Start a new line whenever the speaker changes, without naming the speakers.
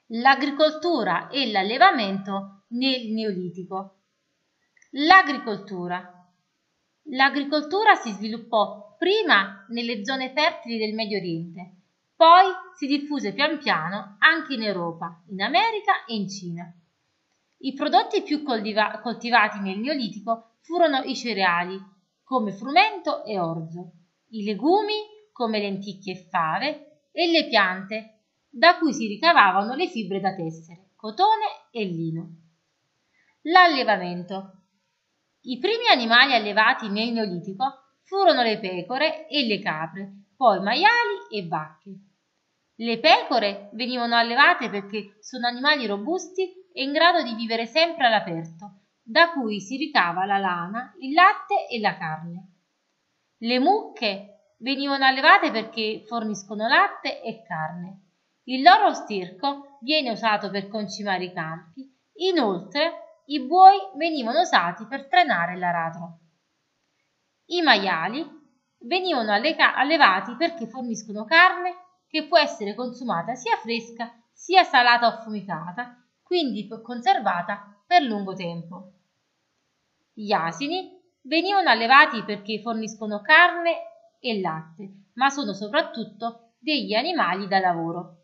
L'agricoltura e l'allevamento nel Neolitico. L'agricoltura. L'agricoltura si sviluppò prima nelle zone fertili del Medio Oriente, poi si diffuse pian piano anche in Europa, in America e in Cina. I prodotti più coltivati nel Neolitico furono i cereali, come frumento e orzo, i legumi, come lenticchie e fave, e le piante, da cui si ricavavano le fibre da tessere, cotone e lino. L'allevamento. I primi animali allevati nel Neolitico furono le pecore e le capre, poi maiali e vacche. Le pecore venivano allevate perché sono animali robusti e in grado di vivere sempre all'aperto, da cui si ricava la lana, il latte e la carne. Le mucche venivano allevate perché forniscono latte e carne. Il loro stirco viene usato per concimare i campi. Inoltre, i buoi venivano usati per trainare l'aratro. I maiali venivano allevati perché forniscono carne che può essere consumata sia fresca sia salata o affumicata, quindi conservata per lungo tempo. Gli asini venivano allevati perché forniscono carne e latte, ma sono soprattutto degli animali da lavoro.